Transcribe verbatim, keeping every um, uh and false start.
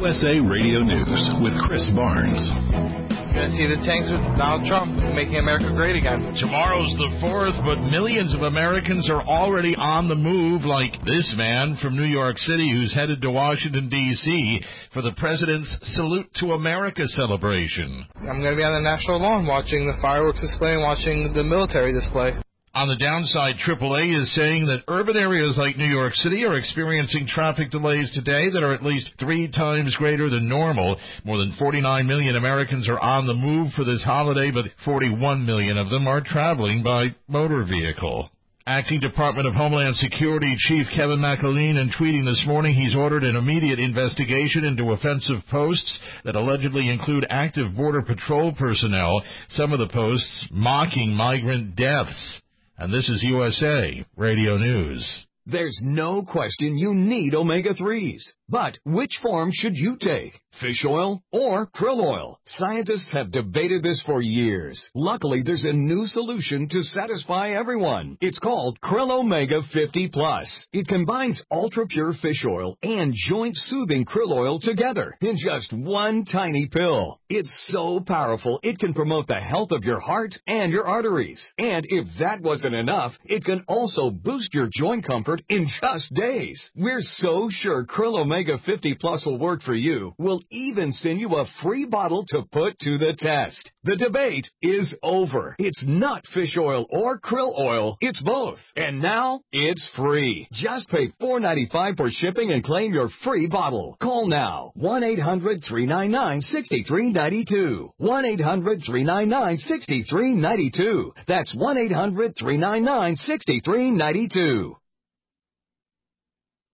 U S A Radio News with Chris Barnes. Going to see the tanks with Donald Trump making America great again. Tomorrow's the fourth, but millions of Americans are already on the move, like this man from New York City who's headed to Washington, D C for the President's Salute to America celebration. I'm going to be on the national lawn watching the fireworks display and watching the military display. On the downside, triple A is saying that urban areas like New York City are experiencing traffic delays today that are at least three times greater than normal. More than forty-nine million Americans are on the move for this holiday, but forty-one million of them are traveling by motor vehicle. Acting Department of Homeland Security Chief Kevin McAlean tweeting this morning he's ordered an immediate investigation into offensive posts that allegedly include active Border Patrol personnel, some of the posts mocking migrant deaths. And this is U S A Radio News. There's no question you need omega threes. But which form should you take? Fish oil or krill oil? Scientists have debated this for years. Luckily, there's a new solution to satisfy everyone. It's called Krill Omega fifty plus. It combines ultra-pure fish oil and joint-soothing krill oil together in just one tiny pill. It's so powerful, it can promote the health of your heart and your arteries. And if that wasn't enough, it can also boost your joint comfort in just days. We're so sure Krill Omega fifty plus will work for you. We'll even send you a free bottle to put to the test. The debate is over. It's not fish oil or krill oil. It's both. And now it's free. Just pay four dollars and ninety-five cents for shipping and claim your free bottle. Call now. one eight hundred three nine nine six three nine two. one eight hundred three nine nine six three nine two. That's one eight hundred three nine nine six three nine two.